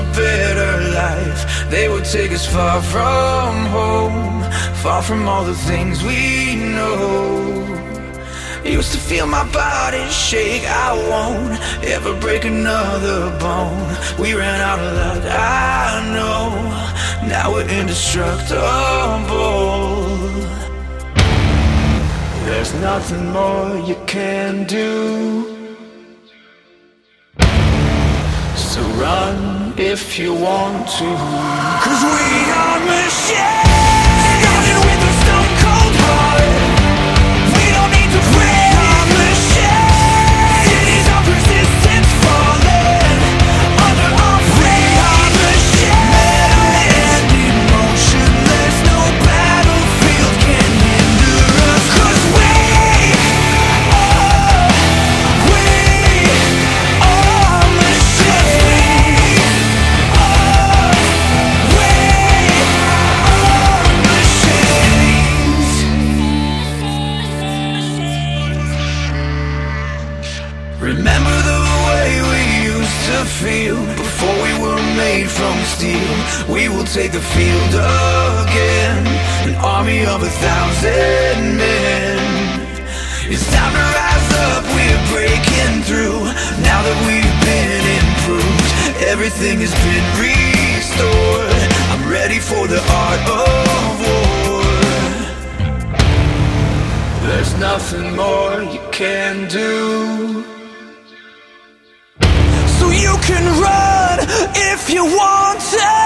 better life. They would take us far from home, far from all the things we know. Used to feel my body shake, I won't ever break another bone. We ran out of luck, I know, now we're indestructible. There's nothing more you can do, so run if you want to. 'Cause we are machines, starting with a stone cold heart. We don't need to pray. We are machines, cities of resistance falling under our prey. We are machines, metal and emotionless. No battlefield can hinder us. 'Cause we are machines. Remember the way we used to feel before we were made from steel. We will take the field again, an army of 1,000 men. It's time to rise up, we're breaking through. Now that we've been improved, everything has been restored. I'm ready for the art of war. There's nothing more you can do, so you can run if you want to.